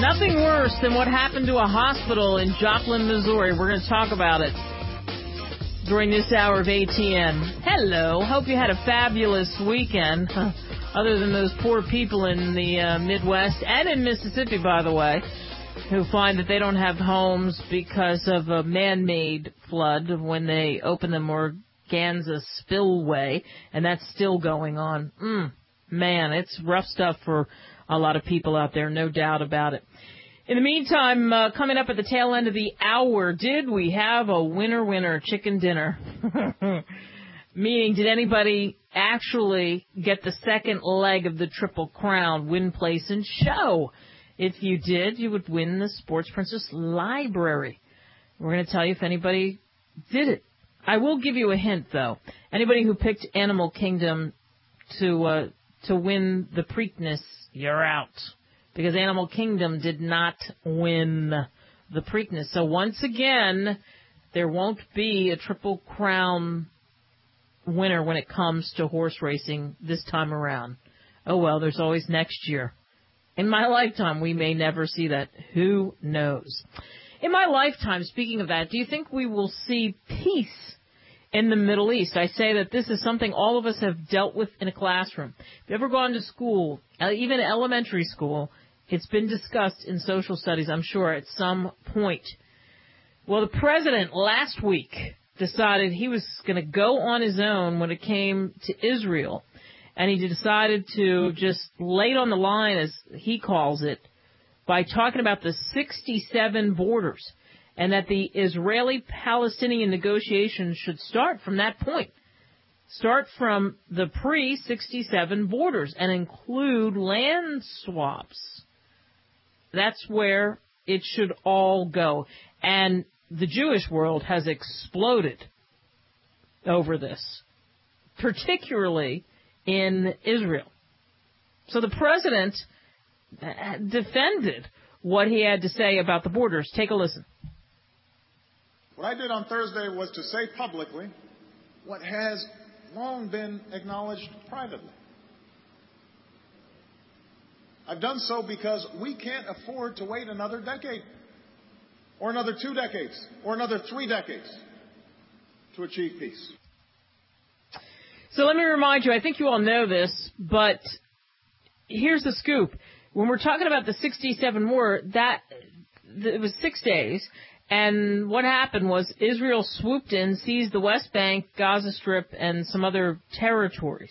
Nothing worse than what happened to a hospital in Joplin, Missouri. We're going to talk about it during this hour of ATN. Hello. Hope you had a fabulous weekend, other than those poor people in the Midwest and in Mississippi, by the way, who find that they don't have homes because of a man-made flood when they open the Morganza spillway, and that's still going on. Man, it's rough stuff for a lot of people out there, no doubt about it. In the meantime, coming up at the tail end of the hour, did we have a winner chicken dinner? Meaning, did anybody actually get the second leg of the Triple Crown, win, place, and show? If you did, you would win the Sports Princess Library. We're going to tell you if anybody did it. I will give you a hint, though. Anybody who picked Animal Kingdom to win the Preakness, you're out. Because Animal Kingdom did not win the Preakness. So once again, there won't be a Triple Crown winner when it comes to horse racing this time around. Oh, well, there's always next year. In my lifetime, we may never see that. Who knows? In my lifetime, speaking of that, do you think we will see peace in the Middle East? I say that this is something all of us have dealt with in a classroom. If you've ever gone to school, even elementary school, it's been discussed in social studies, I'm sure, at some point. Well, the president last week decided he was going to go on his own when it came to Israel. And he decided to just lay it on the line, as he calls it, by talking about the 67 borders, and that the Israeli-Palestinian negotiations should start from that point. Start from the pre-67 borders and include land swaps. That's where it should all go. And the Jewish world has exploded over this, particularly in Israel. So the president defended what he had to say about the borders. Take a listen. What I did on Thursday was to say publicly what has long been acknowledged privately. I've done so because we can't afford to wait another decade, or another 2 decades, or another 3 decades to achieve peace. So let me remind you, I think you all know this, but here's the scoop. When we're talking about the 67 war, it was 6 days, and what happened was Israel swooped in, seized the West Bank, Gaza Strip, and some other territories.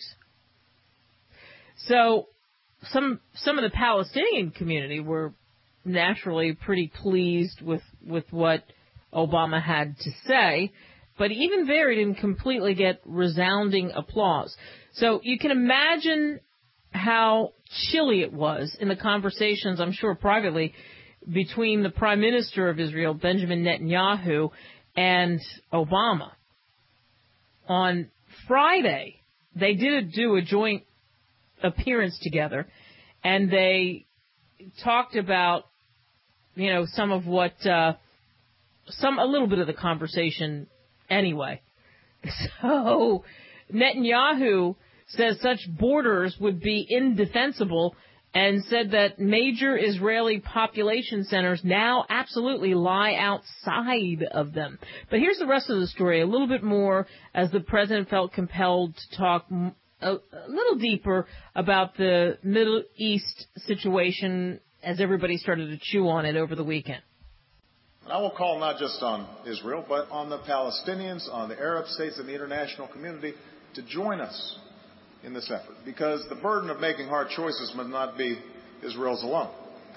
So some of the Palestinian community were naturally pretty pleased with what Obama had to say, but even there, he didn't completely get resounding applause. So you can imagine how chilly it was in the conversations, I'm sure privately, between the Prime Minister of Israel, Benjamin Netanyahu, and Obama. On Friday, they did do a joint appearance together, and they talked about, some of what, a little bit of the conversation anyway. So Netanyahu says such borders would be indefensible and said that major Israeli population centers now absolutely lie outside of them. But here's the rest of the story, a little bit more, as the president felt compelled to talk a little deeper about the Middle East situation as everybody started to chew on it over the weekend. I will call not just on Israel, but on the Palestinians, on the Arab states, and the international community to join us in this effort, because the burden of making hard choices must not be Israel's alone.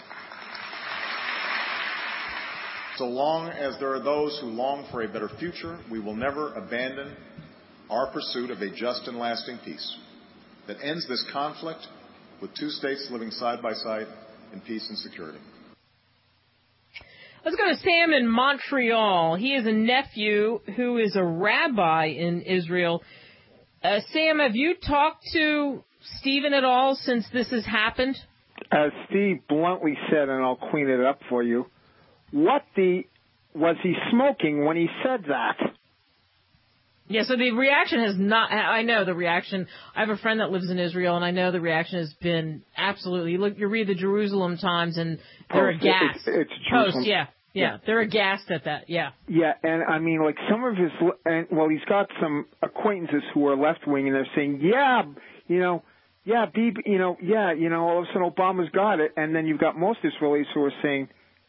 So long as there are those who long for a better future, we will never abandon our pursuit of a just and lasting peace that ends this conflict with 2 states living side by side in peace and security. Let's go to Sam in Montreal. He is a nephew who is a rabbi in Israel. Sam, have you talked to Stephen at all since this has happened? As Steve bluntly said, and I'll clean it up for you, was he smoking when he said that? Yeah, so the reaction has not, I know the reaction, I have a friend that lives in Israel, and I know the reaction has been absolutely, you read the Jerusalem Times, and they're aghast. It's Jerusalem. Post, yeah, they're aghast at that, yeah. Yeah, and I mean, like some of his, he's got some acquaintances who are left-wing, and they're saying, all of a sudden Obama's got it, and then you've got most Israelis who are saying,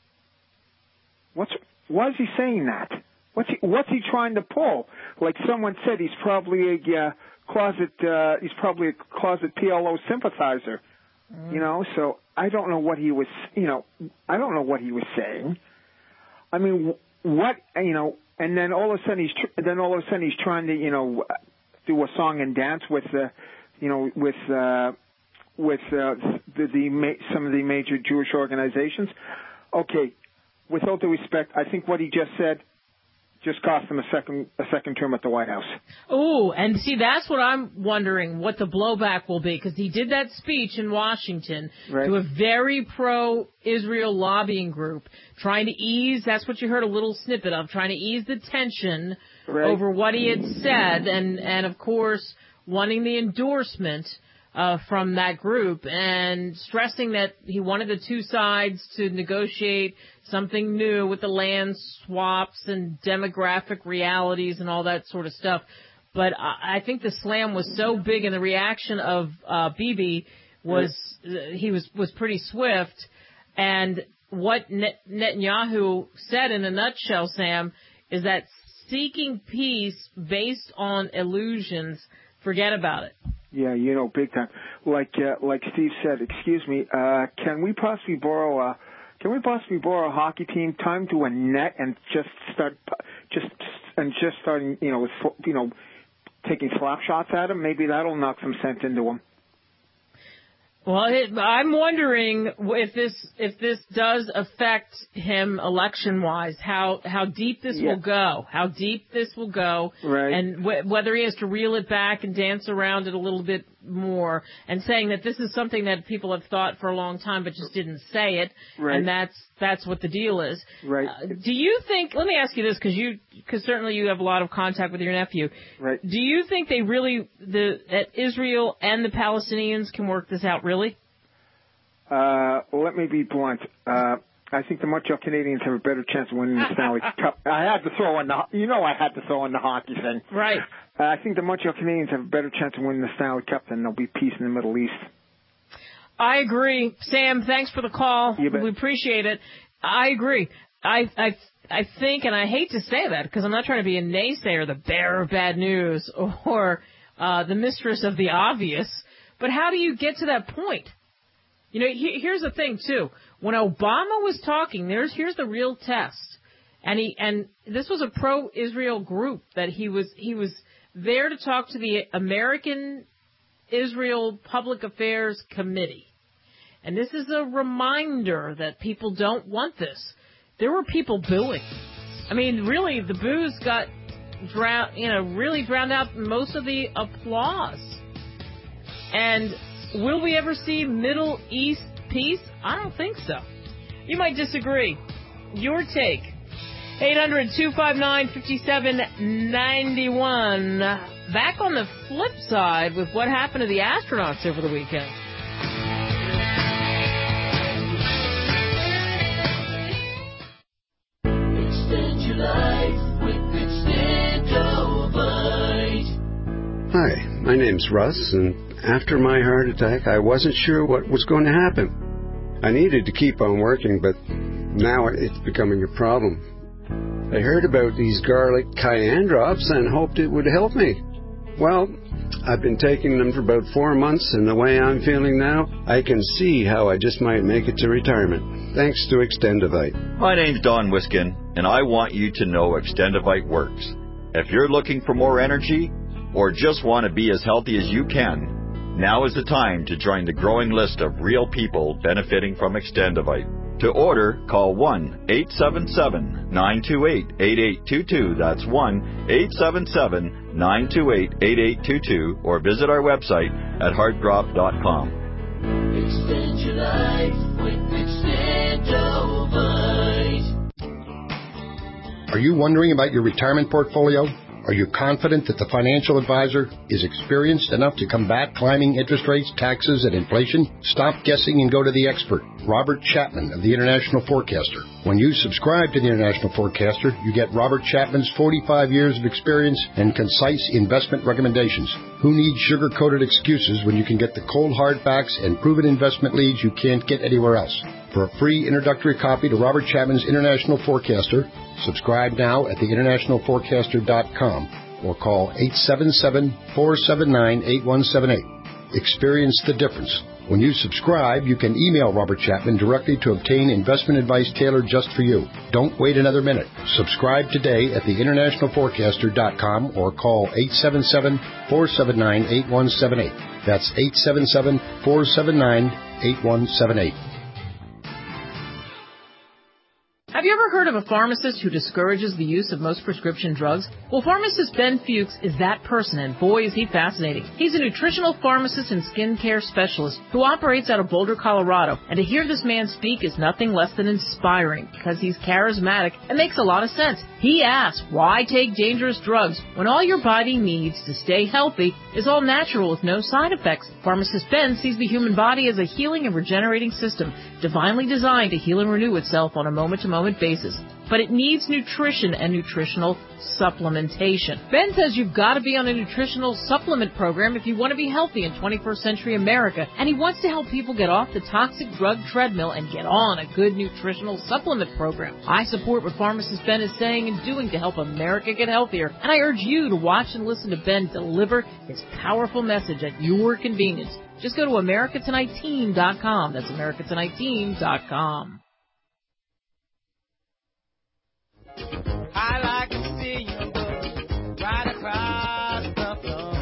why is he saying that? What's he trying to pull? Like someone said, he's probably a closet PLO sympathizer. So I don't know what he was, saying. I mean, and then all of a sudden he's trying to, do a song and dance with some of the major Jewish organizations. Okay, with all due respect, I think what he just said just cost him a second term at the White House. Oh, and see, that's what I'm wondering, what the blowback will be, because he did that speech in Washington to a very pro-Israel lobbying group, trying to ease, that's what you heard a little snippet of, trying to ease the tension over what he had said, and of course, wanting the endorsement from that group, and stressing that he wanted the two sides to negotiate something new with the land swaps and demographic realities and all that sort of stuff. But I think the slam was so big, and the reaction of Bibi was pretty swift. And what Netanyahu said in a nutshell, Sam, is that seeking peace based on illusions, forget about it. Yeah, big time. Like Steve said, excuse me, can we possibly borrow a hockey team, time to a net, and just starting, taking slap shots at him? Maybe that'll knock some sense into him. Well, I'm wondering if this does affect him election-wise, how deep this will go, and whether he has to reel it back and dance around it a little bit more, and saying that this is something that people have thought for a long time but just didn't say it, and that's what the deal is. Right. Do you think? Let me ask you this, because certainly you have a lot of contact with your nephew. Right. Do you think they really that Israel and the Palestinians can work this out? Really? Let me be blunt. I think the Montreal Canadiens have a better chance of winning the Stanley Cup. I had to throw in the hockey thing. Right. I think the Montreal Canadiens have a better chance of winning the Stanley Cup than there'll be peace in the Middle East. I agree. Sam, thanks for the call. You bet. We appreciate it. I agree. I think, and I hate to say that because I'm not trying to be a naysayer, the bearer of bad news, or the mistress of the obvious, but how do you get to that point? Here's the thing, too. When Obama was talking, here's the real test. And this was a pro-Israel group that he was there to talk to the American Israel Public Affairs Committee. And this is a reminder that people don't want this. There were people booing. I mean, really, the boos got really drowned out most of the applause. And will we ever see Middle East peace? I don't think so. You might disagree. Your take. 800-259-5791. Back on the flip side with what happened to the astronauts over the weekend. Extend your life with Extendovite. Hi, my name's Russ, and after my heart attack, I wasn't sure what was going to happen. I needed to keep on working, but now it's becoming a problem. I heard about these garlic cayenne drops and hoped it would help me. Well, I've been taking them for about 4 months, and the way I'm feeling now, I can see how I just might make it to retirement. Thanks to Extendovite. My name's Don Wiskin, and I want you to know Extendovite works. If you're looking for more energy, or just want to be as healthy as you can, now is the time to join the growing list of real people benefiting from Extendovite. To order, call 1-877-928-8822. That's 1-877-928-8822. Or visit our website at heartdrop.com. Extend your life with Extendovite. Are you wondering about your retirement portfolio? Are you confident that the financial advisor is experienced enough to combat climbing interest rates, taxes, and inflation? Stop guessing and go to the expert, Robert Chapman of the International Forecaster. When you subscribe to the International Forecaster, you get Robert Chapman's 45 years of experience and concise investment recommendations. Who needs sugar-coated excuses when you can get the cold hard facts and proven investment leads you can't get anywhere else? For a free introductory copy to Robert Chapman's International Forecaster, subscribe now at theInternationalForecaster.com or call 877-479-8178. Experience the difference. When you subscribe, you can email Robert Chapman directly to obtain investment advice tailored just for you. Don't wait another minute. Subscribe today at theInternationalForecaster.com or call 877-479-8178. That's 877-479-8178. Have you ever heard of a pharmacist who discourages the use of most prescription drugs? Well, pharmacist Ben Fuchs is that person, and boy, is he fascinating. He's a nutritional pharmacist and skincare specialist who operates out of Boulder, Colorado. And to hear this man speak is nothing less than inspiring because he's charismatic and makes a lot of sense. He asks, why take dangerous drugs when all your body needs to stay healthy is all natural with no side effects? Pharmacist Ben sees the human body as a healing and regenerating system, divinely designed to heal and renew itself on a moment-to-moment basis. But it needs nutrition and nutritional supplementation. Ben says you've got to be on a nutritional supplement program if you want to be healthy in 21st century America, and he wants to help people get off the toxic drug treadmill and get on a good nutritional supplement program. I support what pharmacist Ben is saying and doing to help America get healthier, and I urge you to watch and listen to Ben deliver his powerful message at your convenience. Just go to AmericaTonightTeam.com. That's AmericaTonightTeam.com. I like to see you go right across the floor.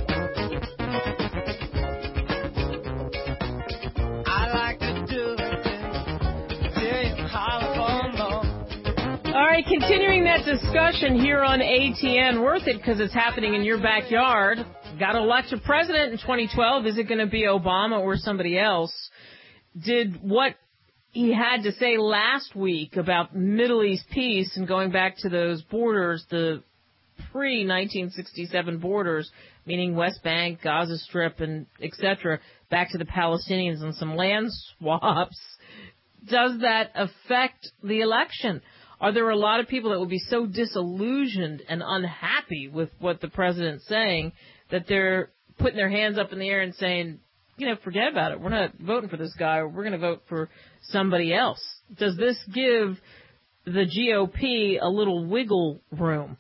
I like to do it till you holler for more. All right, continuing that discussion here on ATN. Worth it because it's happening in your backyard. Got to elect a president in 2012. Is it going to be Obama or somebody else? Did what he had to say last week about Middle East peace and going back to those borders, the pre-1967 borders, meaning West Bank, Gaza Strip, and etc., back to the Palestinians and some land swaps, does that affect the election? Are there a lot of people that will be so disillusioned and unhappy with what the president's saying that they're putting their hands up in the air and saying, you know, forget about it. We're not voting for this guy, or we're going to vote for somebody else? Does this give the GOP a little wiggle room?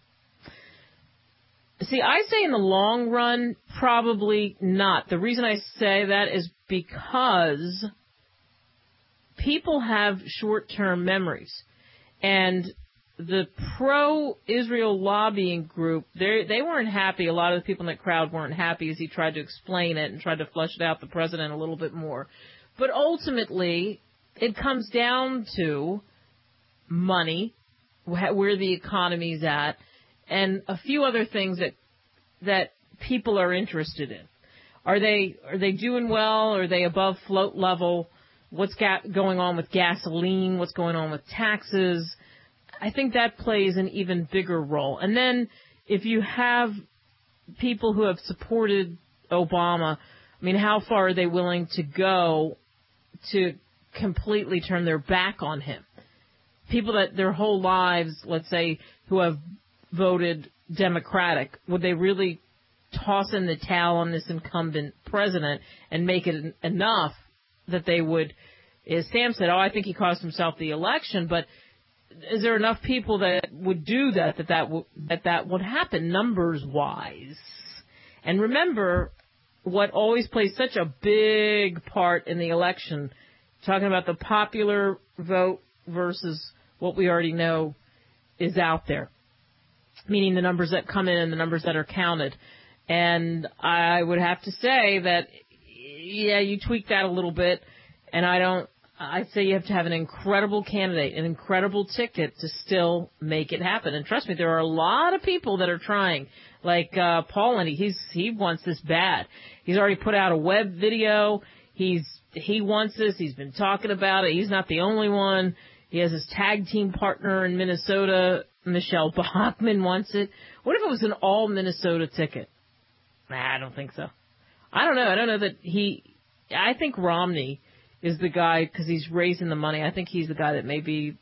See, I say in the long run, probably not. The reason I say that is because people have short-term memories. And the pro-Israel lobbying group, they weren't happy. A lot of the people in the crowd weren't happy as he tried to explain it and tried to flesh it out, the president, a little bit more. But ultimately, it comes down to money, where the economy's at, and a few other things that people are interested in. Are they doing well? Are they above float level? What's going on with gasoline? What's going on with taxes? I think that plays an even bigger role. And then if you have people who have supported Obama, I mean, how far are they willing to go to completely turn their back on him? People that their whole lives, let's say, who have voted Democratic, would they really toss in the towel on this incumbent president and make it enough that they would, as Sam said, I think he cost himself the election, but is there enough people that would do that would happen numbers-wise? And remember, what always plays such a big part in the election, talking about the popular vote versus what we already know is out there, meaning the numbers that come in and the numbers that are counted. And I would have to say that, yeah, you tweak that a little bit, and I'd say you have to have an incredible candidate, an incredible ticket to still make it happen. And trust me, there are a lot of people that are trying, like Paul, and he wants this bad. He's already put out a web video. He wants this. He's been talking about it. He's not the only one. He has his tag team partner in Minnesota Michelle Bachmann wants it. What if it was an all Minnesota ticket? Nah, I don't think so. I don't know. I don't know that I think Romney is the guy because he's raising the money. I think he's the guy that maybe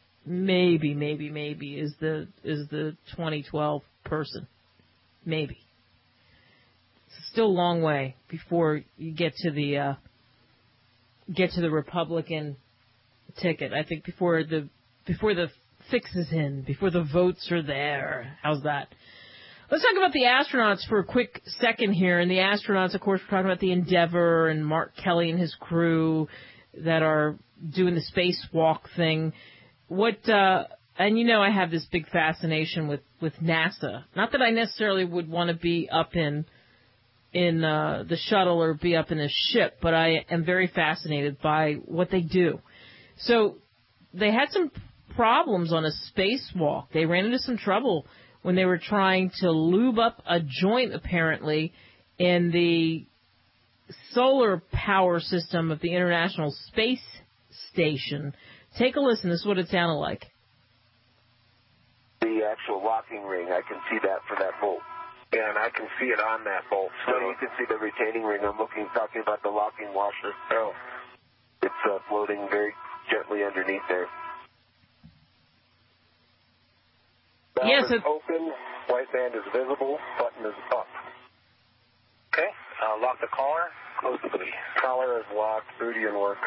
is the 2012 person. Maybe. It's still a long way before you get to the Republican ticket. I think before the fix is in, before the votes are there. How's that? Let's talk about the astronauts for a quick second here. And the astronauts, of course, we're talking about the Endeavour and Mark Kelly and his crew that are doing the spacewalk thing. And you know I have this big fascination with NASA. Not that I necessarily would want to be up in the shuttle or be up in a ship, but I am very fascinated by what they do. So they had some problems on a spacewalk. They ran into some trouble when they were trying to lube up a joint, apparently, in the solar power system of the International Space Station. Take a listen. This is what it sounded like. The actual locking ring, I can see that for that bolt. And I can see it on that bolt. So you can see the retaining ring. I'm talking about the locking washer. Oh. It's floating very gently underneath there. Yes, it's open. White band is visible. Button is up. Okay. Lock the collar. Close the booty. Collar is locked. Booty in work.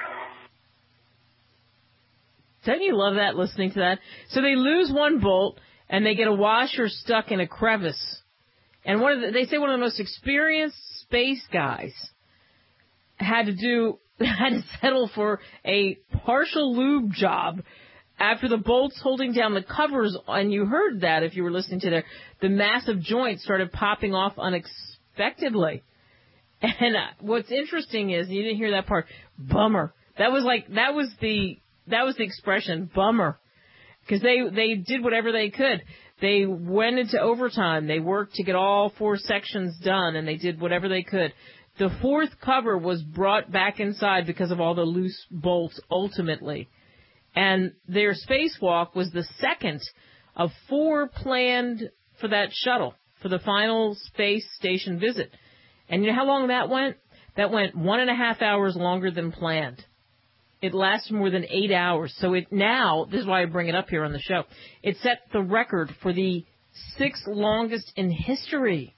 Don't you love that, listening to that? So they lose one bolt, and they get a washer stuck in a crevice. And they say one of the most experienced space guys had to settle for a partial lube job after the bolts holding down the covers, and you heard that if you were listening to the massive joints started popping off unexpectedly. And what's interesting is, you didn't hear that part, bummer. That was the expression, bummer. Because they did whatever they could. They went into overtime. They worked to get all 4 sections done, and they did whatever they could. The 4th cover was brought back inside because of all the loose bolts, ultimately. And their spacewalk was the 2nd of 4 planned for that shuttle, for the final space station visit. And you know how long that went? That went 1.5 hours longer than planned. It lasted more than 8 hours. So this is why I bring it up here on the show. It set the record for the 6th longest in history.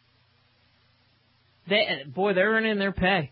They're earning their pay.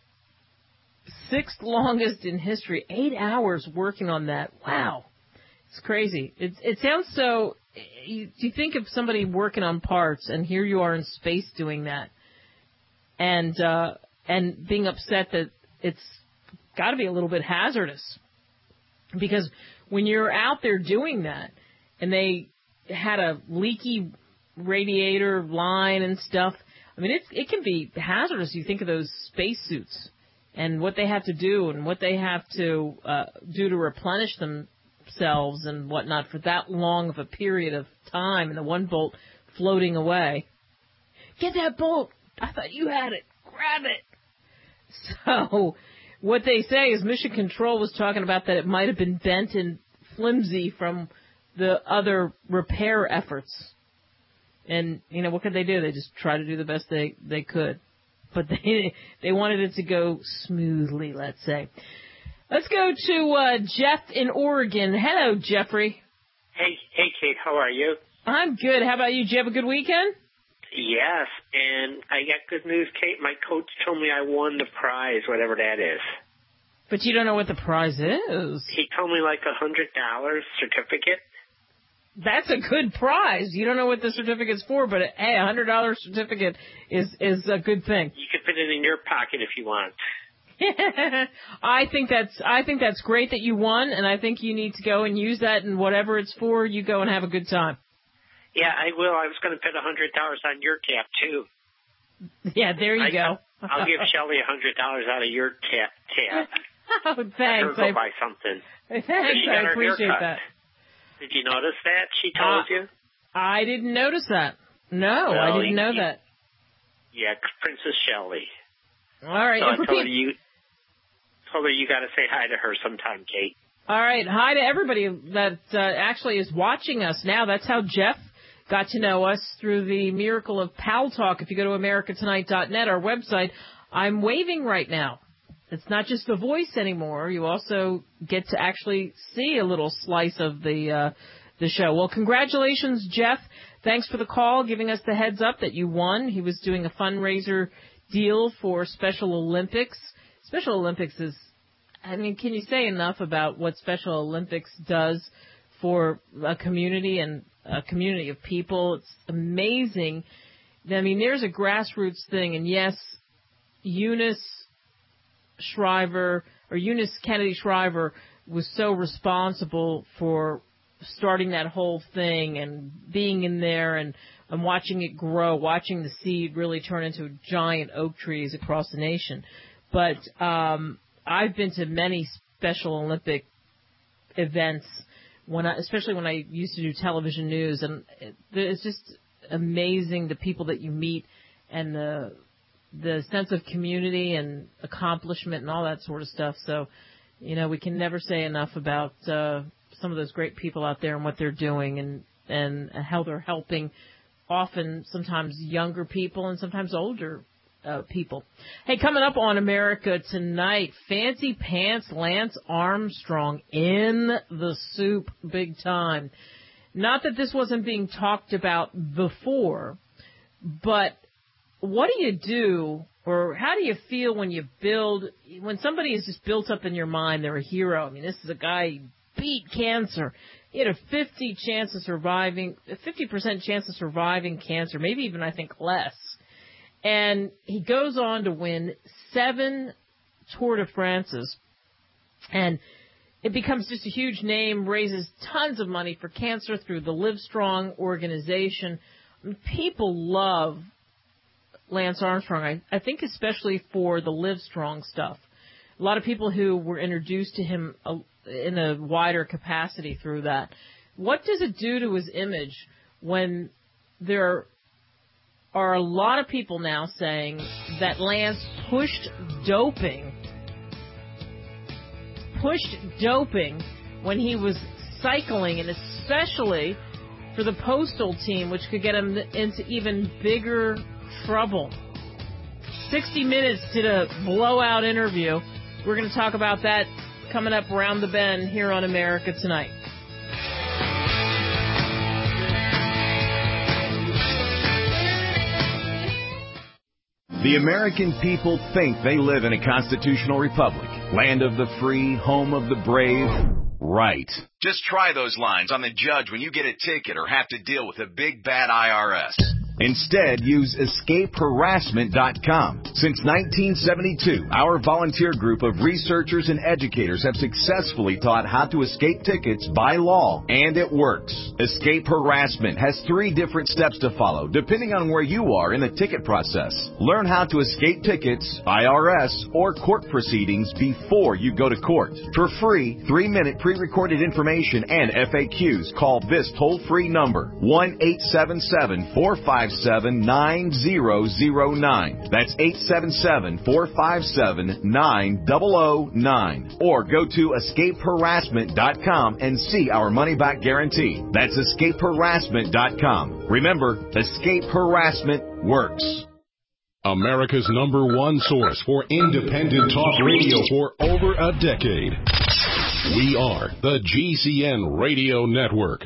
6th longest in history. 8 hours working on that. Wow. It's crazy. It sounds so... You think of somebody working on parts, and here you are in space doing that. And being upset that it's got to be a little bit hazardous. Because when you're out there doing that, and they had a leaky radiator line and stuff, I mean, it can be hazardous. You think of those spacesuits and what they have to do and what they have to do to replenish themselves and whatnot for that long of a period of time, and the one bolt floating away. Get that bolt! I thought you had it. Grab it! So what they say is Mission Control was talking about that it might have been bent and flimsy from the other repair efforts. And, what could they do? They just try to do the best they could. But they wanted it to go smoothly, let's say. Let's go to Jeff in Oregon. Hello, Jeffrey. Hey, Kate. How are you? I'm good. How about you? Did you have a good weekend? Yes, and I got good news, Kate. My coach told me I won the prize, whatever that is. But you don't know what the prize is. He told me like $100 certificate. That's a good prize. You don't know what the certificate's for, but hey, $100 certificate is a good thing. You can fit it in your pocket if you want. I think that's great that you won, and I think you need to go and use that, and whatever it's for, you go and have a good time. Yeah, I will. I was going to put $100 on your tab too. Yeah, there you go. I'll give Shelley $100 out of your tab. Oh, thanks. Go buy something. Thanks, I appreciate that. Did you notice that? She told you? I didn't notice that. No, I didn't know that. Yeah, Princess Shelley. All right. So I told her you got to say hi to her sometime, Kate. All right. Hi to everybody that actually is watching us now. That's how Jeff got to know us, through the miracle of Pal Talk. If you go to americatonight.net, our website, I'm waving right now. It's not just the voice anymore. You also get to actually see a little slice of the show. Well, congratulations, Jeff. Thanks for the call, giving us the heads up that you won. He was doing a fundraiser deal for Special Olympics. Special Olympics is, I mean, can you say enough about what Special Olympics does for a community and a community of people? It's amazing. I mean, there's a grassroots thing, and yes, Eunice Kennedy Shriver was so responsible for starting that whole thing and being in there and watching it grow, watching the seed really turn into giant oak trees across the nation. But I've been to many Special Olympic events, especially when I used to do television news, and it's just amazing the people that you meet and the sense of community and accomplishment and all that sort of stuff. So, we can never say enough about some of those great people out there and what they're doing and how they're helping often sometimes younger people and sometimes older people. Hey, coming up on America Tonight, Fancy Pants Lance Armstrong in the soup big time. Not that this wasn't being talked about before, but what do you do, or how do you feel when somebody is just built up in your mind, they're a hero? I mean, this is a guy who beat cancer. He had a 50% chance of surviving cancer, maybe even, I think, less. And he goes on to win 7 Tour de France's. And it becomes just a huge name, raises tons of money for cancer through the Livestrong organization. I mean, people love Lance Armstrong, I think especially for the Livestrong stuff. A lot of people who were introduced to him in a wider capacity through that. What does it do to his image when there are a lot of people now saying that Lance pushed doping when he was cycling, and especially for the Postal team, which could get him into even bigger trouble. 60 Minutes did a blowout interview. We're going to talk about that coming up around the bend here on America Tonight. The American people think they live in a constitutional republic, land of the free, home of the brave. Right. Just try those lines on the judge when you get a ticket or have to deal with a big bad IRS. Instead, use escapeharassment.com. Since 1972, our volunteer group of researchers and educators have successfully taught how to escape tickets by law, and it works. Escape Harassment has 3 different steps to follow, depending on where you are in the ticket process. Learn how to escape tickets, IRS, or court proceedings before you go to court. For free, 3-minute pre-recorded information and FAQs, call this toll-free number, 1-877-457-9009. That's 877-457-9009. Or go to escapeharassment.com and see our money-back guarantee. That's escapeharassment.com. Remember, Escape Harassment works. America's #1 source for independent talk radio for over a decade. We are the GCN Radio Network.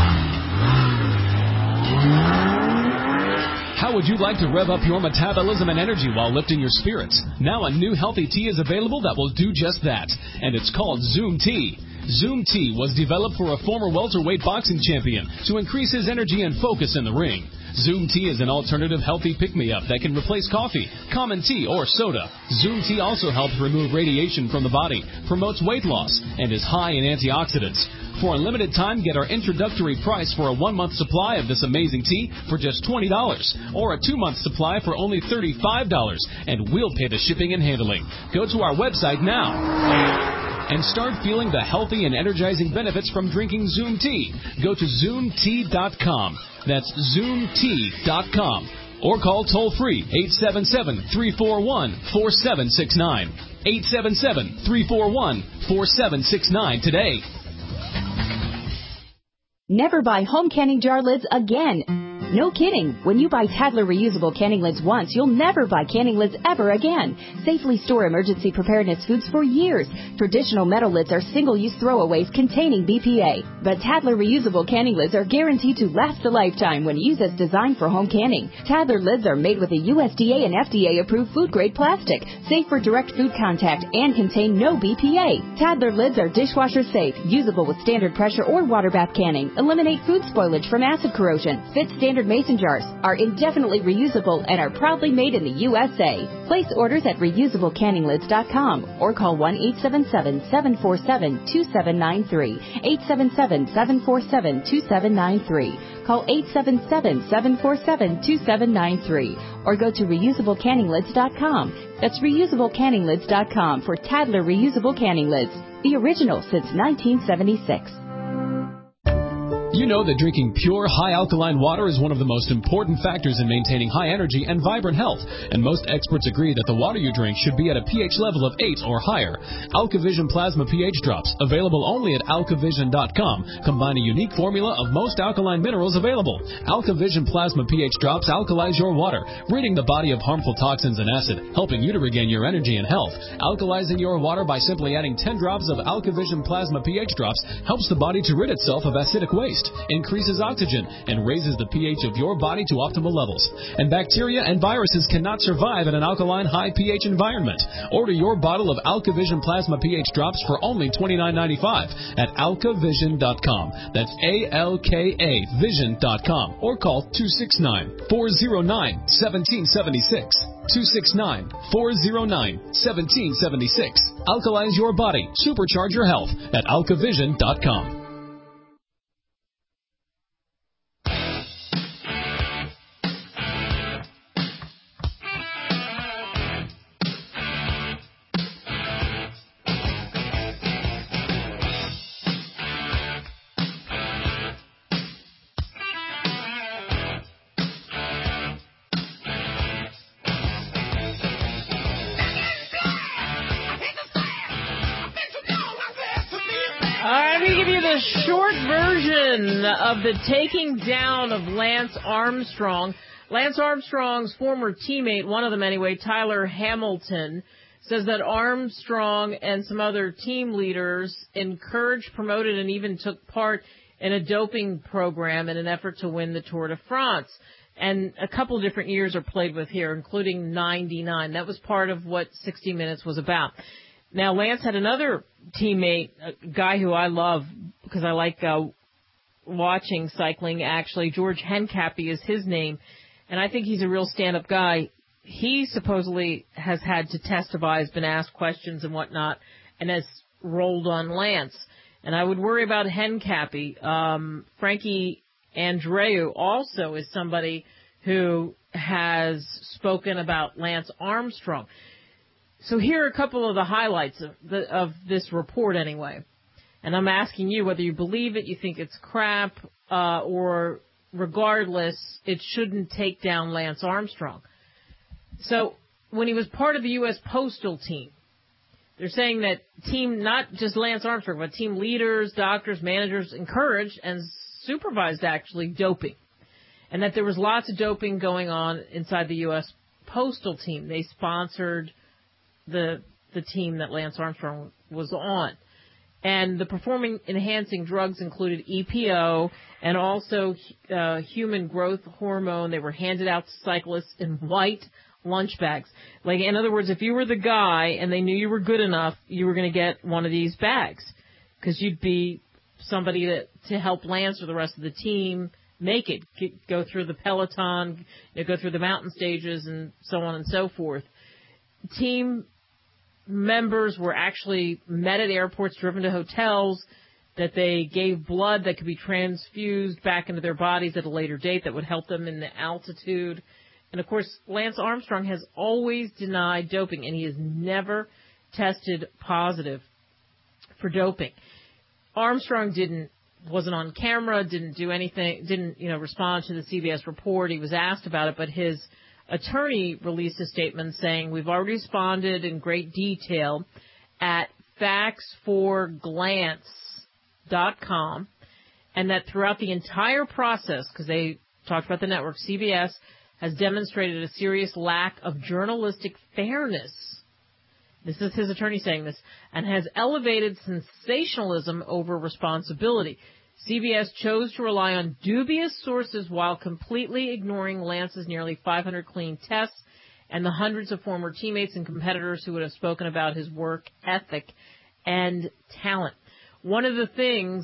How would you like to rev up your metabolism and energy while lifting your spirits? Now a new healthy tea is available that will do just that, and it's called Zoom Tea. Zoom Tea was developed for a former welterweight boxing champion to increase his energy and focus in the ring. Zoom Tea is an alternative healthy pick-me-up that can replace coffee, common tea, or soda. Zoom Tea also helps remove radiation from the body, promotes weight loss, and is high in antioxidants. For a limited time, get our introductory price for a 1-month supply of this amazing tea for just $20, or a 2-month supply for only $35, and we'll pay the shipping and handling. Go to our website now and start feeling the healthy and energizing benefits from drinking Zoom Tea. Go to ZoomTea.com. That's ZoomTea.com. or call toll-free 877-341-4769. 877-341-4769 today. Never buy home canning jar lids again. No kidding. When you buy Tadler reusable canning lids once, you'll never buy canning lids ever again. Safely store emergency preparedness foods for years. Traditional metal lids are single-use throwaways containing BPA. But Tadler reusable canning lids are guaranteed to last a lifetime when used as designed for home canning. Tadler lids are made with a USDA and FDA-approved food-grade plastic, safe for direct food contact, and contain no BPA. Tadler lids are dishwasher safe, usable with standard pressure or water bath canning, eliminate food spoilage from acid corrosion, fit standard mason jars, are indefinitely reusable, and are proudly made in the USA. Place orders at reusablecanninglids.com or call 1-877-747-2793. 877-747-2793. Call 877-747-2793 or go to reusablecanninglids.com. That's reusablecanninglids.com for Tadler reusable canning lids, the original since 1976. You know that drinking pure, high-alkaline water is one of the most important factors in maintaining high energy and vibrant health, and most experts agree that the water you drink should be at a pH level of 8 or higher. AlkaVision Plasma pH Drops, available only at alkavision.com, combine a unique formula of most alkaline minerals available. AlkaVision Plasma pH Drops alkalize your water, ridding the body of harmful toxins and acid, helping you to regain your energy and health. Alkalizing your water by simply adding 10 drops of AlkaVision Plasma pH Drops helps the body to rid itself of acidic waste, increases oxygen, and raises the pH of your body to optimal levels. And bacteria and viruses cannot survive in an alkaline high pH environment. Order your bottle of AlkaVision Plasma pH Drops for only $29.95 at alkavision.com. That's ALKA Vision.com or call 269-409-1776. 269-409-1776. Alkalize your body. Supercharge your health at alkavision.com. Short version of the taking down of Lance Armstrong. Lance Armstrong's former teammate, one of them anyway, Tyler Hamilton, says that Armstrong and some other team leaders encouraged, promoted, and even took part in a doping program in an effort to win the Tour de France. And a couple different years are played with here, including 99. That was part of what 60 Minutes was about. Now, Lance had another teammate, a guy who I love because I like watching cycling, actually. George Hincapie is his name, and I think he's a real stand-up guy. He supposedly has had to testify, has been asked questions and whatnot, and has rolled on Lance. And I would worry about Hincapie. Frankie Andreu also is somebody who has spoken about Lance Armstrong. So here are a couple of the highlights of this report anyway. And I'm asking you whether you believe it, you think it's crap, or regardless, it shouldn't take down Lance Armstrong. So when he was part of the U.S. Postal team, they're saying that team, not just Lance Armstrong, but team leaders, doctors, managers encouraged and supervised actually doping. And that there was lots of doping going on inside the U.S. Postal team. They sponsored the team that Lance Armstrong was on. And the performance-enhancing drugs included EPO and also human growth hormone. They were handed out to cyclists in white lunch bags. Like, in other words, if you were the guy and they knew you were good enough, you were going to get one of these bags because you'd be somebody to help Lance or the rest of the team make it, go through the peloton, go through the mountain stages and so on and so forth. Team members were actually met at airports, driven to hotels, that they gave blood that could be transfused back into their bodies at a later date that would help them in the altitude. And, of course, Lance Armstrong has always denied doping, and he has never tested positive for doping. Armstrong didn't wasn't on camera, didn't do anything, didn't, respond to the CBS report. He was asked about it, but his attorney released a statement saying, we've already responded in great detail at factsforglance.com, and that throughout the entire process, because they talked about the network, CBS has demonstrated a serious lack of journalistic fairness. This is his attorney saying this, and has elevated sensationalism over responsibility. CBS chose to rely on dubious sources while completely ignoring Lance's nearly 500 clean tests and the hundreds of former teammates and competitors who would have spoken about his work ethic and talent. One of the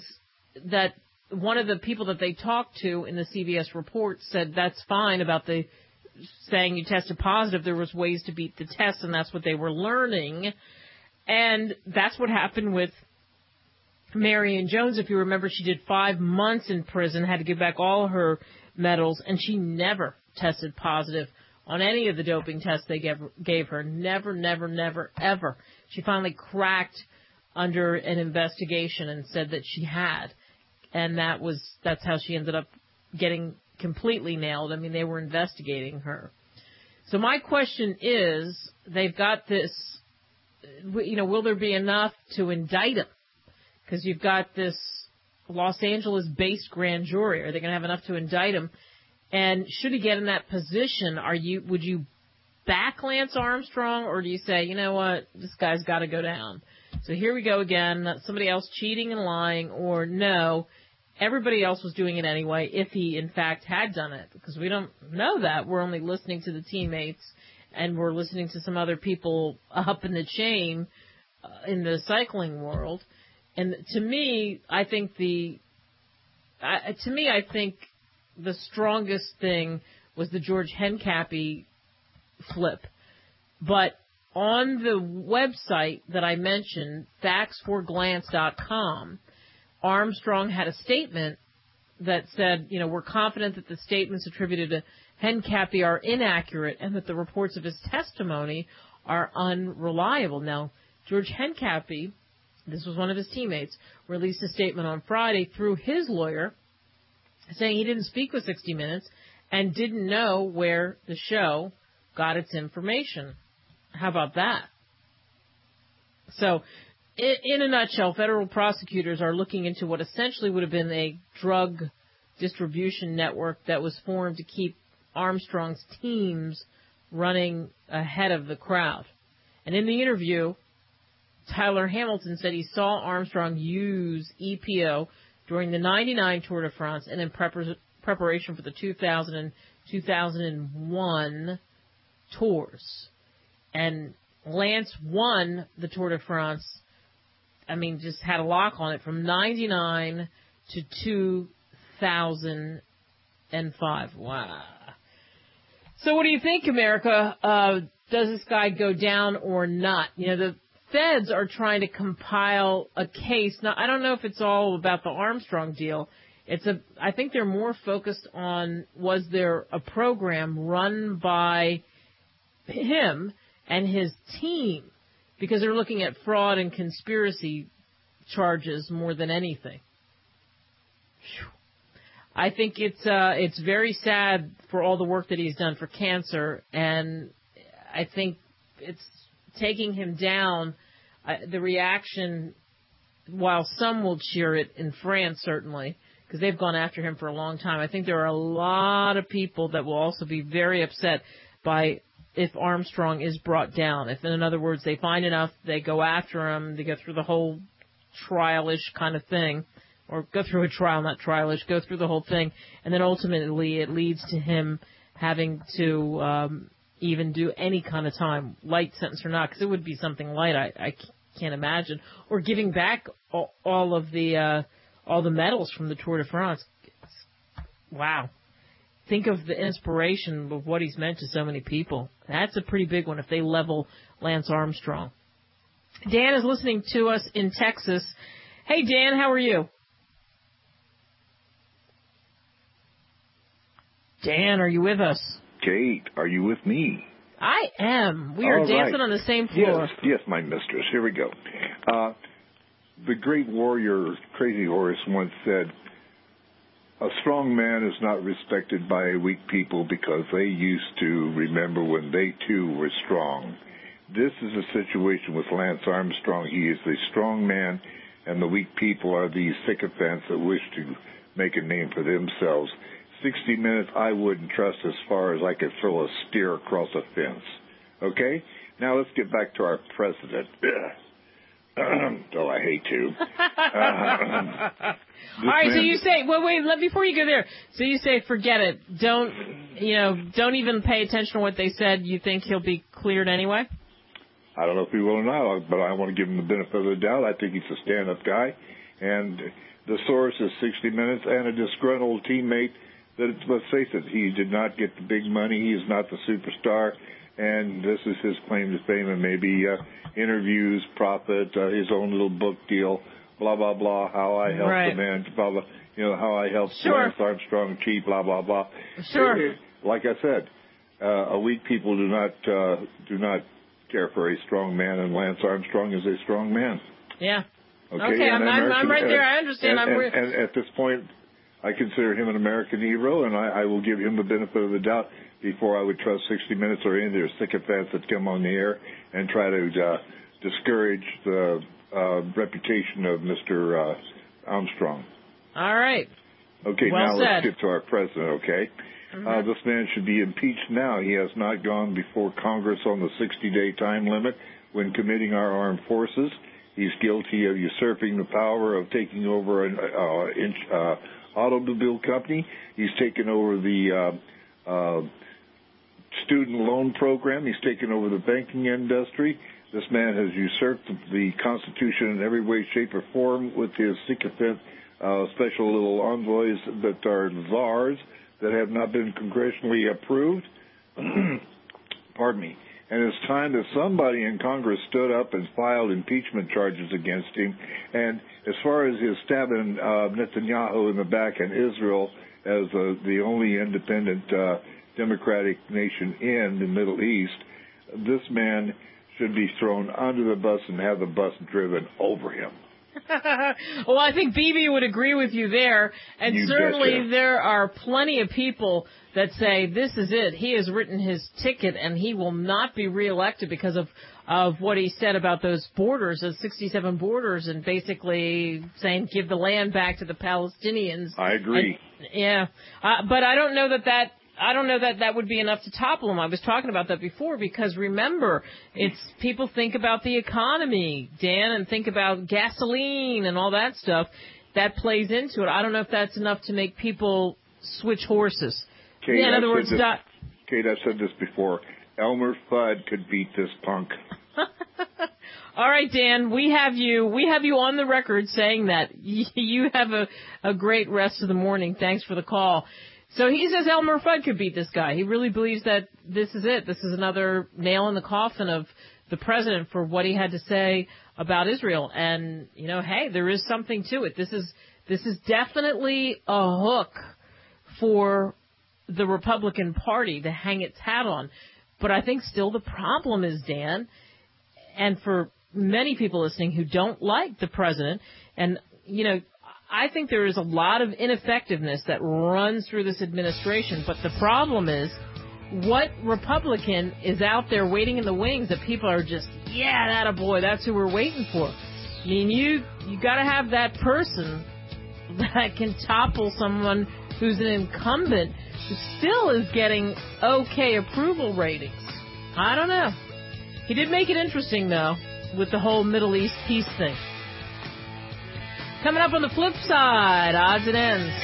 people that they talked to in the CBS report said that's fine about the saying you tested positive. There was ways to beat the test, and that's what they were learning. And that's what happened with Marion Jones. If you remember, she did 5 months in prison, had to give back all her medals, and she never tested positive on any of the doping tests they gave her. Never, never, never, ever. She finally cracked under an investigation and said that she had. And that's how she ended up getting completely nailed. I mean, they were investigating her. So my question is, they've got this, will there be enough to indict him? Because you've got this Los Angeles-based grand jury. Are they going to have enough to indict him? And should he get in that position, would you back Lance Armstrong, or do you say, you know what, this guy's got to go down? So here we go again, somebody else cheating and lying, or no, everybody else was doing it anyway, if he, in fact, had done it. Because we don't know that. We're only listening to the teammates, and we're listening to some other people up in the chain in the cycling world. And to me, I think the strongest thing was the George Hincapie flip. But on the website that I mentioned, factsforglance.com, Armstrong had a statement that said, we're confident that the statements attributed to Hincapie are inaccurate and that the reports of his testimony are unreliable. Now, George Hincapie, this was one of his teammates, released a statement on Friday through his lawyer saying he didn't speak with 60 Minutes and didn't know where the show got its information. How about that? So, in a nutshell, federal prosecutors are looking into what essentially would have been a drug distribution network that was formed to keep Armstrong's teams running ahead of the crowd. And in the interview, Tyler Hamilton said he saw Armstrong use EPO during the 99 Tour de France and in preparation for the 2000 and 2001 tours. And Lance won the Tour de France, just had a lock on it from 99 to 2005. Wow. So what do you think, America? Does this guy go down or not? The feds are trying to compile a case. Now, I don't know if it's all about the Armstrong deal. I think they're more focused on, was there a program run by him and his team? Because they're looking at fraud and conspiracy charges more than anything. Whew. I think it's very sad for all the work that he's done for cancer, and I think it's taking him down. The reaction, while some will cheer it in France, certainly, because they've gone after him for a long time, I think there are a lot of people that will also be very upset by if Armstrong is brought down. If, in other words, they find enough, they go after him, they go through the whole trial-ish kind of thing, or go through a trial, not trial-ish, go through the whole thing, and then ultimately it leads to him having to even do any kind of time, light sentence or not, because it would be something light, I can't imagine, or giving back all the medals from the Tour de France. Wow. Think of the inspiration of what he's meant to so many people. That's a pretty big one if they level Lance Armstrong. Dan is listening to us in Texas. Hey, Dan, how are you? Dan, are you with us? Kate, are you with me? I am. We are dancing on the same floor. Yes, my mistress. Here we go. the great warrior Crazy Horse once said, "A strong man is not respected by a weak people because they used to remember when they too were strong." This is a situation with Lance Armstrong. He is the strong man, and the weak people are these sycophants that wish to make a name for themselves. 60 Minutes I wouldn't trust as far as I could throw a steer across a fence. Okay? Now let's get back to our president. Though I hate to. All right, so you say, wait, before you go there, so you say forget it. Don't even pay attention to what they said. You think he'll be cleared anyway? I don't know if he will or not, but I want to give him the benefit of the doubt. I think he's a stand-up guy. And the source is 60 Minutes and a disgruntled teammate that, let's face it, he did not get the big money. He is not the superstar. And this is his claim to fame, and maybe interviews, profit, his own little book deal, blah, blah, blah, how I helped the man, blah, blah, how I helped Lance Armstrong cheat, blah, blah, blah. Sure. Like I said, a weak people do not care for a strong man, and Lance Armstrong is a strong man. Yeah. Okay, I'm right there. I understand. And at this point, I consider him an American hero, and I will give him the benefit of the doubt before I would trust 60 Minutes or any of their sycophants that come on the air and try to discourage the reputation of Mr. Armstrong. All right. Okay, well now said. Let's get to our president, okay? Mm-hmm. This man should be impeached now. He has not gone before Congress on the 60-day time limit when committing our armed forces. He's guilty of usurping the power of taking over an automobile company. He's taken over the student loan program. He's taken over the banking industry. This man has usurped the Constitution in every way, shape, or form with his sycophant special little envoys that are czars that have not been congressionally approved. Pardon me. And it's time that somebody in Congress stood up and filed impeachment charges against him. And as far as his stabbing Netanyahu in the back and Israel as the only independent democratic nation in the Middle East, this man should be thrown under the bus and have the bus driven over him. Well, I think Bibi would agree with you there, and certainly there are plenty of people that say this is it. He has written his ticket, and he will not be reelected because of what he said about those borders, those 67 borders, and basically saying give the land back to the Palestinians. I agree. And, but I don't know that would be enough to topple him. I was talking about that before because remember, it's people think about the economy, Dan, and think about gasoline and all that stuff. That plays into it. I don't know if that's enough to make people switch horses. Kate, in other words, Kate, I've said this before. Elmer Fudd could beat this punk. All right, Dan, we have you on the record saying that. You have a great rest of the morning. Thanks for the call. So he says Elmer Fudd could beat this guy. He really believes that this is it. This is another nail in the coffin of the president for what he had to say about Israel. And, hey, there is something to it. This is definitely a hook for the Republican Party to hang its hat on. But I think still the problem is, Dan, and for many people listening who don't like the president, and, I think there is a lot of ineffectiveness that runs through this administration, but the problem is what Republican is out there waiting in the wings that people are just, yeah, attaboy, that's who we're waiting for. I mean, you got to have that person that can topple someone who's an incumbent who still is getting okay approval ratings. I don't know. He did make it interesting, though, with the whole Middle East peace thing. Coming up on the flip side, odds and ends.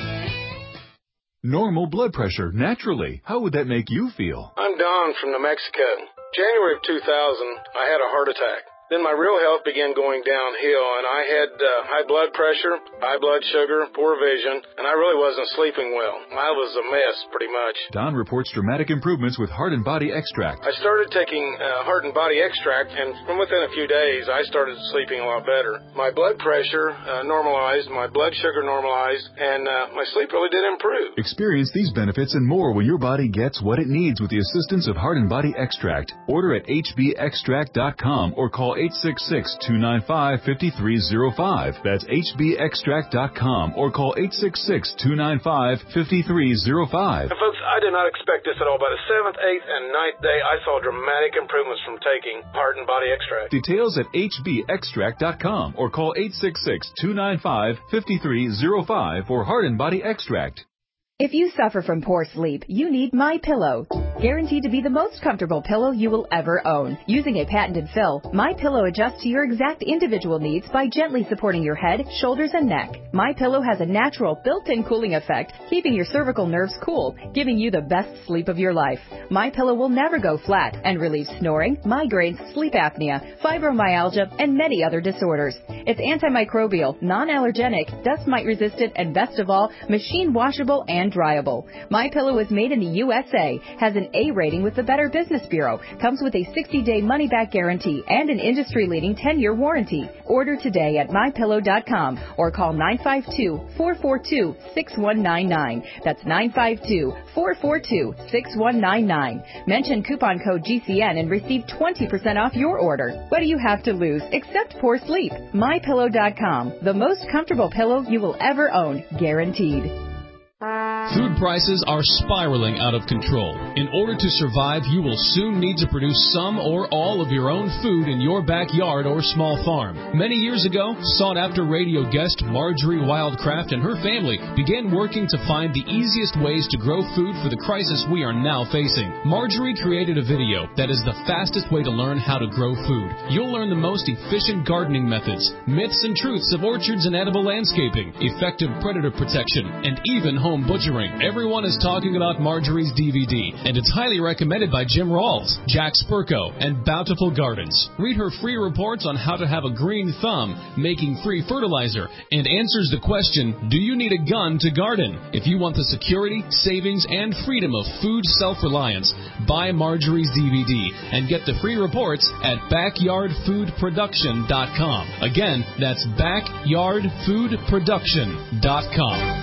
Normal blood pressure, naturally. How would that make you feel? I'm Don from New Mexico. January of 2000, I had a heart attack. Then my real health began going downhill, and I had high blood pressure, high blood sugar, poor vision, and I really wasn't sleeping well. I was a mess, pretty much. Don reports dramatic improvements with Heart and Body Extract. I started taking Heart and Body Extract, and from within a few days, I started sleeping a lot better. My blood pressure normalized, my blood sugar normalized, and my sleep really did improve. Experience these benefits and more when your body gets what it needs with the assistance of Heart and Body Extract. Order at hbextract.com or call 866-295-5305. That's hbextract.com or call 866-295-5305. And folks, I did not expect this at all. By the 7th, 8th, and 9th day, I saw dramatic improvements from taking Heart and Body Extract. Details at hbextract.com or call 866-295-5305 for Heart and Body Extract. If you suffer from poor sleep, you need MyPillow. Guaranteed to be the most comfortable pillow you will ever own. Using a patented fill, MyPillow adjusts to your exact individual needs by gently supporting your head, shoulders, and neck. MyPillow has a natural built-in cooling effect, keeping your cervical nerves cool, giving you the best sleep of your life. MyPillow will never go flat and relieves snoring, migraines, sleep apnea, fibromyalgia, and many other disorders. It's antimicrobial, non-allergenic, dust mite resistant, and best of all, machine washable and dryable. MyPillow is made in the USA, has an A rating with the Better Business Bureau, comes with a 60-day money-back guarantee and an industry-leading 10-year warranty. Order today at MyPillow.com or call 952-442-6199. That's 952-442-6199. Mention coupon code GCN and receive 20% off your order. What do you have to lose except poor sleep? MyPillow.com, the most comfortable pillow you will ever own, guaranteed. Food prices are spiraling out of control. In order to survive, you will soon need to produce some or all of your own food in your backyard or small farm. Many years ago, sought-after radio guest Marjorie Wildcraft and her family began working to find the easiest ways to grow food for the crisis we are now facing. Marjorie created a video that is the fastest way to learn how to grow food. You'll learn the most efficient gardening methods, myths and truths of orchards and edible landscaping, effective predator protection, and even home butchering. Everyone is talking about Marjorie's DVD, and it's highly recommended by Jim Rawls, Jack Spurko, and Bountiful Gardens. Read her free reports on how to have a green thumb, making free fertilizer, and answers the question, do you need a gun to garden? If you want the security, savings, and freedom of food self-reliance, buy Marjorie's DVD and get the free reports at backyardfoodproduction.com. Again, that's backyardfoodproduction.com.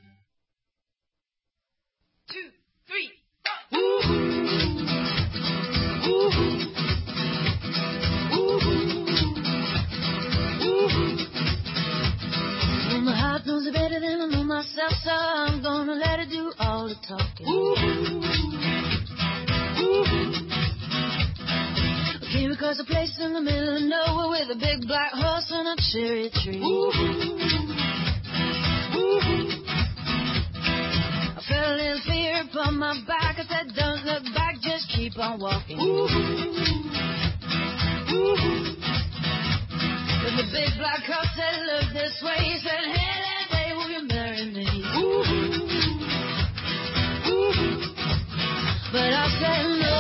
My heart knows it better than I know myself, so I'm gonna let it do all the talking. I came across a place in the middle of nowhere with a big black horse and a cherry tree. I felt a little fear upon my back. I said, don't look back, just keep on walking. But the big black horse said, look this way. He said, hey, that day, will you marry me? But I said, no.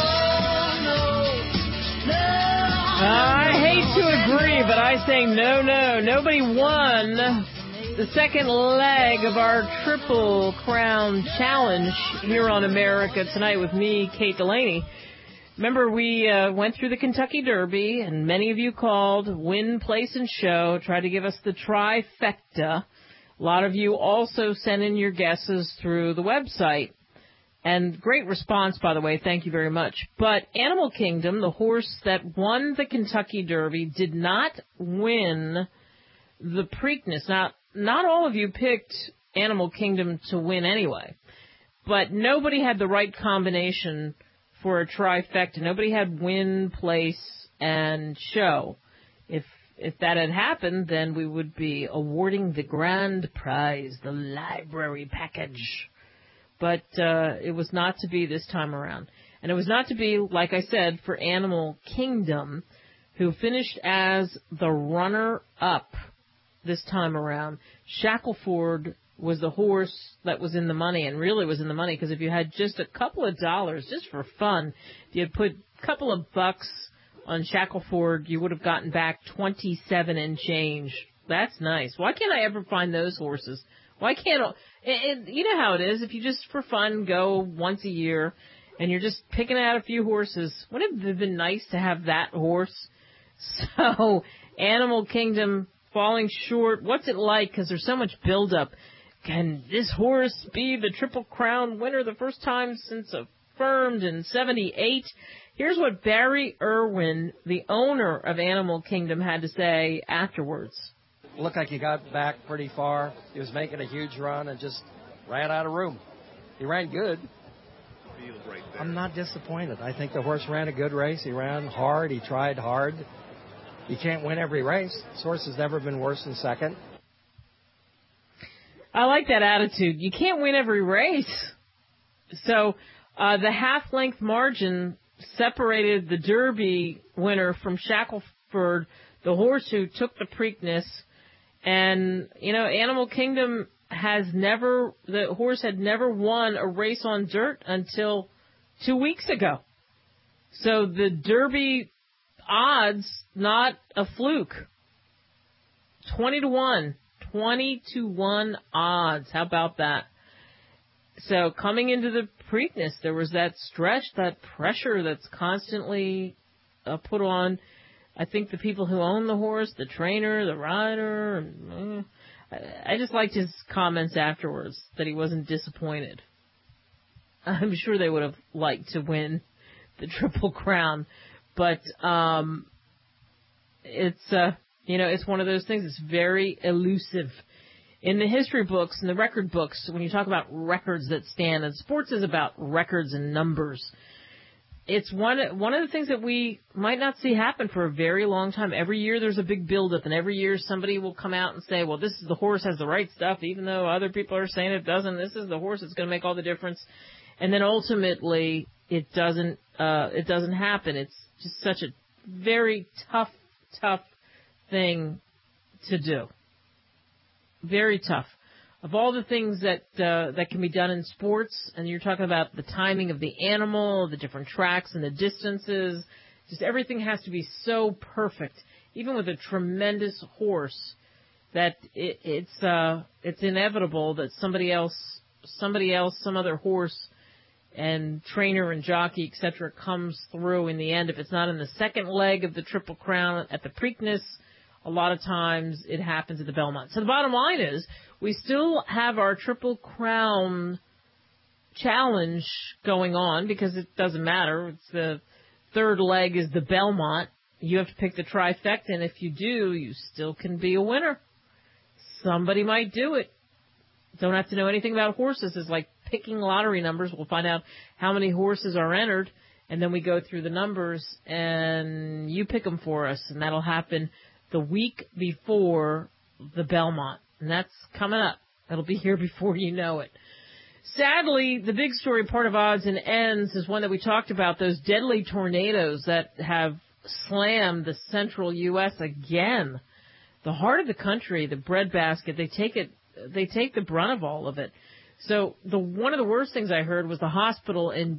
I hate to agree, but I say no. Nobody won the second leg of our Triple Crown Challenge here on America Tonight with me, Kate Delaney. Remember, we went through the Kentucky Derby, and many of you called, win, place, and show, tried to give us the trifecta. A lot of you also sent in your guesses through the website. And great response, by the way. Thank you very much. But Animal Kingdom, the horse that won the Kentucky Derby, did not win the Preakness. Now, not all of you picked Animal Kingdom to win anyway. But nobody had the right combination for a trifecta. Nobody had win, place, and show. If that had happened, then we would be awarding the grand prize, the library package. But it was not to be this time around. And it was not to be, like I said, for Animal Kingdom, who finished as the runner-up this time around. Shackleford was the horse that was in the money, and really was in the money, because if you had just a couple of dollars, just for fun, if you had put a couple of bucks on Shackleford, you would have gotten back 27 and change. That's nice. Why can't I ever find those horses? Why can't... you know how it is. If you just for fun go once a year and you're just picking out a few horses, wouldn't it have been nice to have that horse? So, Animal Kingdom falling short. What's it like? Because there's so much buildup. Can this horse be the Triple Crown winner the first time since affirmed in 78? Here's what Barry Irwin, the owner of Animal Kingdom, had to say afterwards. Looked like he got back pretty far. He was making a huge run and just ran out of room. He ran good. I'm not disappointed. I think the horse ran a good race. He ran hard. He tried hard. You can't win every race. This horse has never been worse than second. I like that attitude. You can't win every race. So the half-length margin separated the Derby winner from Shackelford, the horse who took the Preakness. And, Animal Kingdom the horse had never won a race on dirt until 2 weeks ago. So the Derby odds, not a fluke. 20-1. 20-1 odds. How about that? So coming into the Preakness, there was that stretch, that pressure that's constantly put on, I think, the people who own the horse, the trainer, the rider. I just liked his comments afterwards that he wasn't disappointed. I'm sure they would have liked to win the Triple Crown, but it's one of those things. It's very elusive. In the history books and the record books, when you talk about records that stand, and sports is about records and numbers, it's one of the things that we might not see happen for a very long time. Every year there's a big buildup, and every year somebody will come out and say, well, the horse has the right stuff, even though other people are saying it doesn't. This is the horse that's going to make all the difference. And then ultimately it doesn't happen. It's just such a very tough thing to do. Very tough. Of all the things that can be done in sports, and you're talking about the timing of the animal, the different tracks and the distances, just everything has to be so perfect. Even with a tremendous horse, that it's inevitable that somebody else, some other horse and trainer and jockey, etc., comes through in the end. If it's not in the second leg of the Triple Crown at the Preakness, a lot of times it happens at the Belmont. So the bottom line is we still have our Triple Crown challenge going on because it doesn't matter. It's the third leg is the Belmont. You have to pick the trifecta, and if you do, you still can be a winner. Somebody might do it. Don't have to know anything about horses. It's like picking lottery numbers. We'll find out how many horses are entered, and then we go through the numbers, and you pick them for us, and that'll happen the week before the Belmont, and that's coming up. That'll be here before you know it. Sadly, the big story part of Odds and Ends is one that we talked about, those deadly tornadoes that have slammed the central U.S. again. The heart of the country, the breadbasket, they take the brunt of all of it. So one of the worst things I heard was the hospital in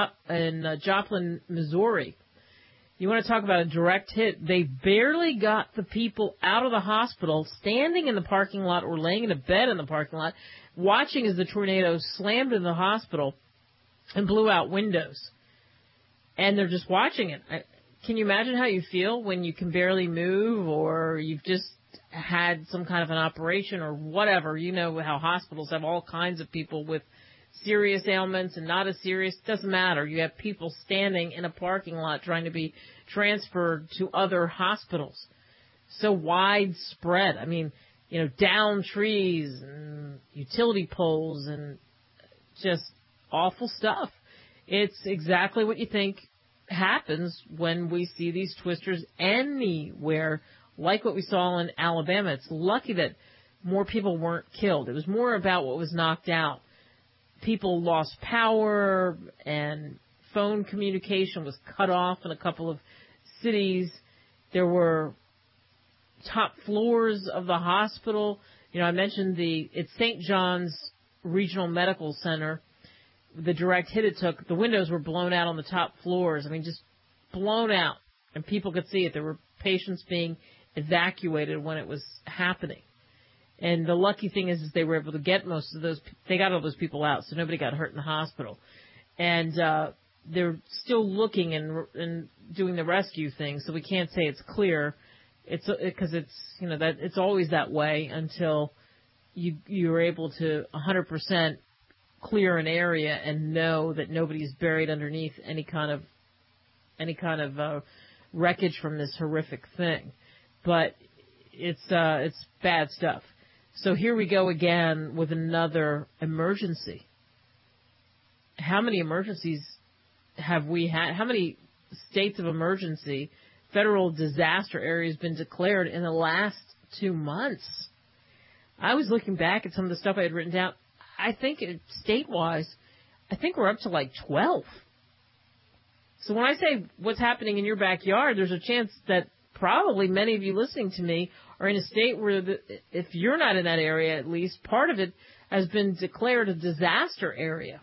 Joplin, Missouri. You want to talk about a direct hit. They barely got the people out of the hospital, standing in the parking lot or laying in a bed in the parking lot, watching as the tornado slammed in the hospital and blew out windows. And they're just watching it. Can you imagine how you feel when you can barely move, or you've just had some kind of an operation or whatever? You know how hospitals have all kinds of people with serious ailments and not as serious. It doesn't matter. You have people standing in a parking lot trying to be transferred to other hospitals. So widespread. I mean, down trees and utility poles and just awful stuff. It's exactly what you think happens when we see these twisters anywhere, like what we saw in Alabama. It's lucky that more people weren't killed. It was more about what was knocked out. People lost power, and phone communication was cut off in a couple of cities. There were top floors of the hospital. I mentioned it's St. John's Regional Medical Center. The direct hit it took, the windows were blown out on the top floors. I mean, just blown out, and people could see it. There were patients being evacuated when it was happening. And the lucky thing is they were able to get they got all those people out, so nobody got hurt in the hospital. And they're still looking and doing the rescue thing, so we can't say it's clear. It's because it's always that way until you're able to 100% clear an area and know that nobody's buried underneath any kind of any kind of wreckage from this horrific thing. But it's bad stuff. So here we go again with another emergency. How many emergencies have we had? How many states of emergency, federal disaster areas been declared in the last 2 months? I was looking back at some of the stuff I had written down. I think state-wise, I think we're up to like 12. So when I say what's happening in your backyard, there's a chance that probably many of you listening to me are in a state where, if you're not in that area at least, part of it has been declared a disaster area.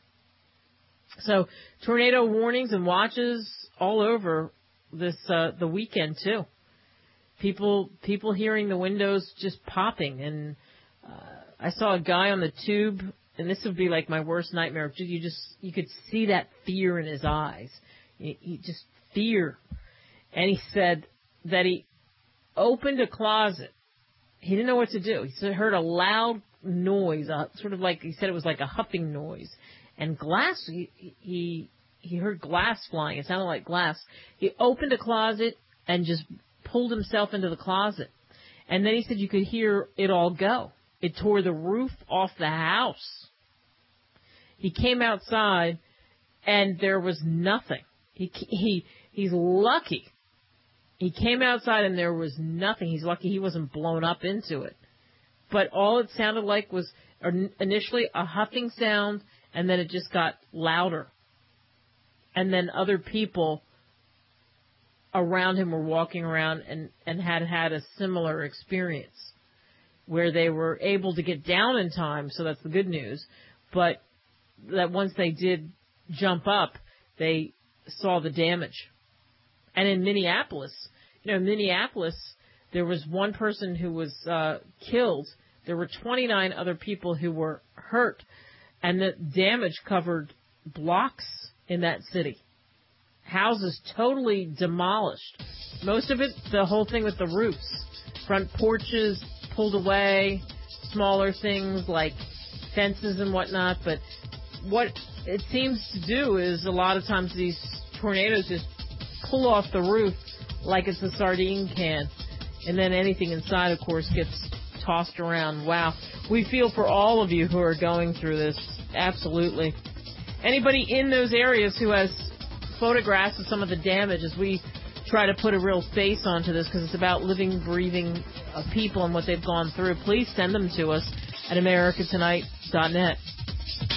So tornado warnings and watches all over this the weekend too. People hearing the windows just popping, and I saw a guy on the tube, and this would be like my worst nightmare. You could see that fear in his eyes. He just fear. And he said that he opened a closet. He didn't know what to do. He heard a loud noise, sort of like, he said it was like a huffing noise. And glass, he heard glass flying. It sounded like glass. He opened a closet and just pulled himself into the closet. And then he said you could hear it all go. It tore the roof off the house. He came outside and there was nothing. He's lucky. He came outside and there was nothing. He's lucky he wasn't blown up into it. But all it sounded like was initially a huffing sound, and then it just got louder. And then other people around him were walking around and had a similar experience where they were able to get down in time, so that's the good news. But that once they did jump up, they saw the damage. And in Minneapolis, there was one person who was killed. There were 29 other people who were hurt, and the damage covered blocks in that city. Houses totally demolished. Most of it, the whole thing with the roofs, front porches pulled away, smaller things like fences and whatnot. But what it seems to do is a lot of times these tornadoes just pull off the roof like it's a sardine can, and then anything inside, of course, gets tossed around. Wow. We feel for all of you who are going through this. Absolutely. Anybody in those areas who has photographs of some of the damage, as we try to put a real face onto this, because it's about living, breathing people and what they've gone through, please send them to us at americatonight.net.